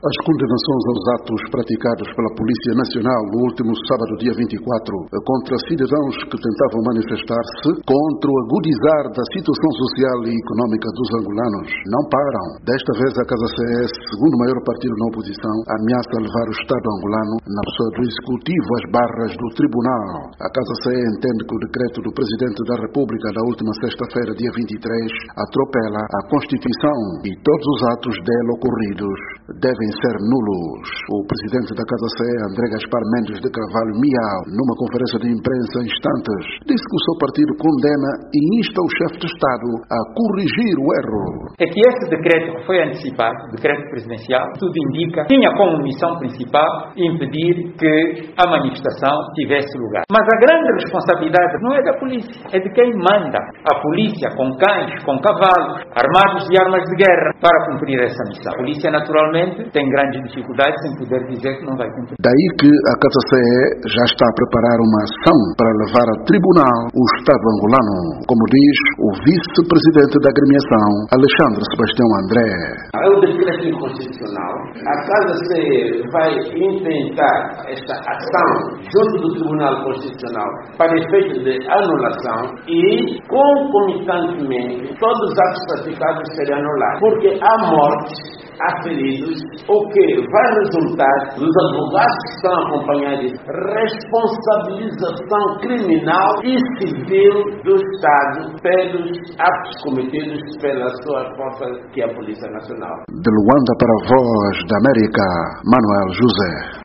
As condenações aos atos praticados pela Polícia Nacional no último sábado, dia 24, contra cidadãos que tentavam manifestar-se contra o agudizar da situação social e econômica dos angolanos não param. Desta vez, a Casa CS, segundo maior partido na oposição, ameaça levar o Estado angolano na pessoa do Executivo às barras do Tribunal. A Casa CE entende que o decreto do Presidente da República da última sexta-feira, dia 23, atropela a Constituição e todos os atos dela ocorridos devem ser nulos. O presidente da Casa CE, André Gaspar Mendes de Carvalho Miau, numa conferência de imprensa há instantes, disse que o seu partido condena e insta o chefe de Estado a corrigir o erro. É que esse decreto que foi antecipado, decreto presidencial, tudo indica, tinha como missão principal impedir que a manifestação tivesse lugar. Mas a grande responsabilidade não é da polícia, é de quem manda. A polícia com cães, com cavalos, armados de armas de guerra, para cumprir essa missão. A polícia, naturalmente, tem grandes dificuldades em poder dizer que não vai cumprir. Daí que a Casa CE já está a preparar uma ação para levar a tribunal o Estado angolano, como diz o vice-presidente da agremiação, Alexandre Sebastião André. É o decreto inconstitucional. A Casa CE vai intentar esta ação junto do Tribunal Constitucional para efeito de anulação e, concomitantemente, todos os atos praticados serão anulados, porque há mortes, há feridos, o que vai resultar dos advogados que estão acompanhados responsabilização criminal e civil do Estado pelos atos cometidos pela sua força, que é a Polícia Nacional. De Luanda para a Voz da América, Manuel José.